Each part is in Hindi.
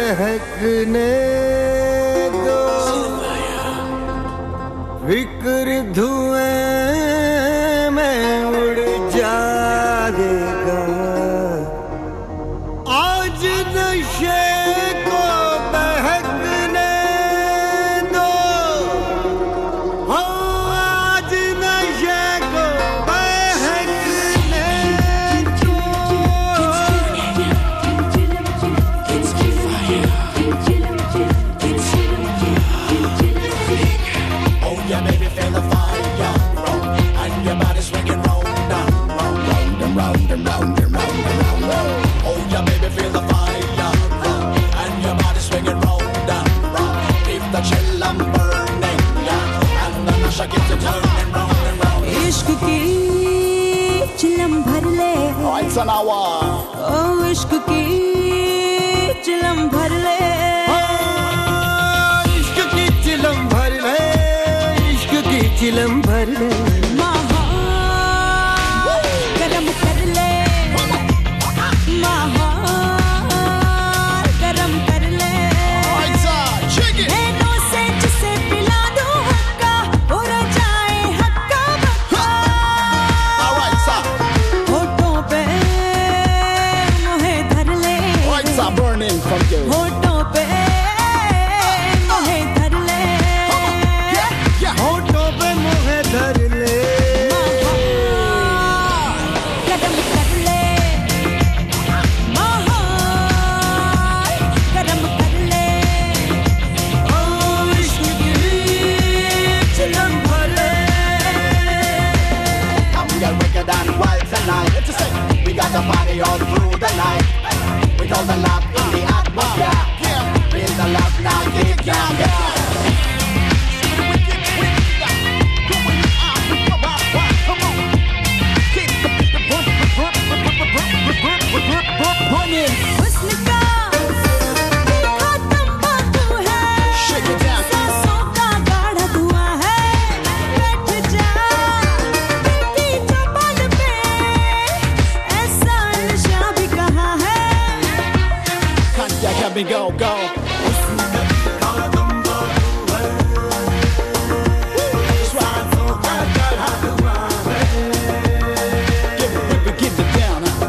बहकने दो, फिक्र धुएं में उड़ जाएगा। आज नशे को बहकने दो, हो आज नशे को बहकने दो। Oh yeah, baby, feel the fire, and your body swinging round and round, round and round and round and round and round. Oh yeah, baby, feel the fire, and your body swinging round and round. Keep the chill and burning, yeah, and the nasha keeps it turning round and round. इश्क की चिलम भर ले, Oh, it's an hour. ओ इश्क की चिलम भर ले, इश्क की चिलम भर ले, इश्क की चिलम भर ले। माहौल गरम कर ले, माहौल गरम कर ले। Oh, it's a chicken. नैनों से जिसे पिला दूं हक्का, हो न जाए हक्का बक्का। All right, sir. होठों पे मोहे धर ले, Oh, it's a burning from you. होठों पे मोहे धर ले, होठों पे मोहे धर ले। गरम कर ले, माहौल गरम कर ले। ओ इश्क की चिलम भर ले। Come get wicked and wild tonight. Let's just say we got a party all through the night. With all the love in the atmosphere. Feel the love now, keep down, yeah. हुस्न का तीखा तंबाकू है, Shake it down. सांसों का गाढ़ा धुआं है। बैठ जा दिल की चौपाल पे, ऐसा नशा भी कहाँ है। Can't you get me go, go. Give it down, huh?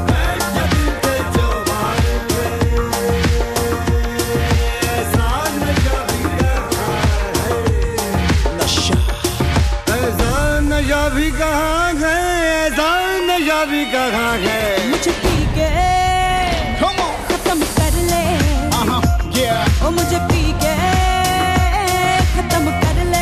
Nasha. ऐसा नशा भी कहाँ है, ऐसा नशा भी कहाँ है। मुझे पी के Come on. खत्म कर ले, Yeah. ओ मुझे पी के खत्म कर ले।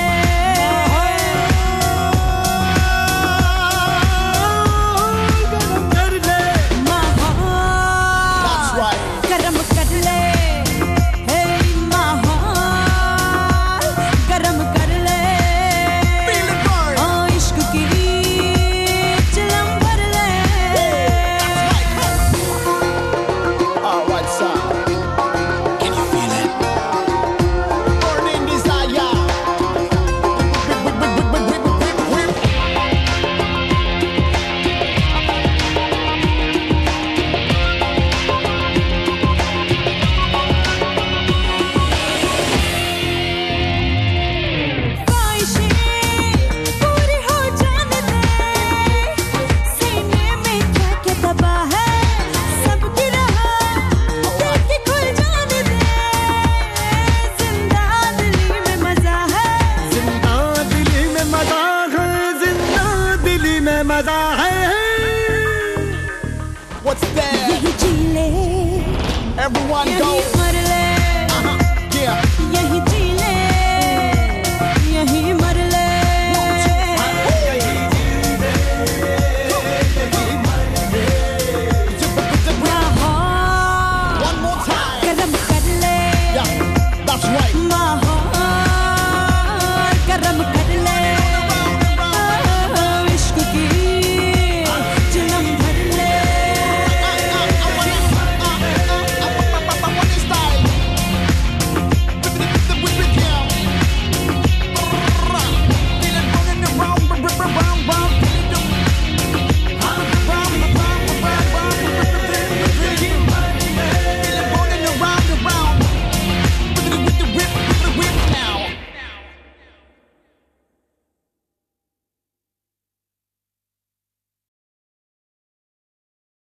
गरम कर ले। माहौल That's right. गरम कर ले, हे माहौल गरम कर ले। Feel it burn. ओ इश्क की चिलम भर ले, All right, sir. Can you feel it? Burning desire. ख्वाहिशें पूरी हो जाने दे, सीने में क्या क्या दबा है, सबकी राह देख के खुल जाने दे। जिंदा दिली में मजा है, जिंदा दिली में मजा है, जिंदा दिली में मजा है। What's that? यही जी ले, Everyone यही go.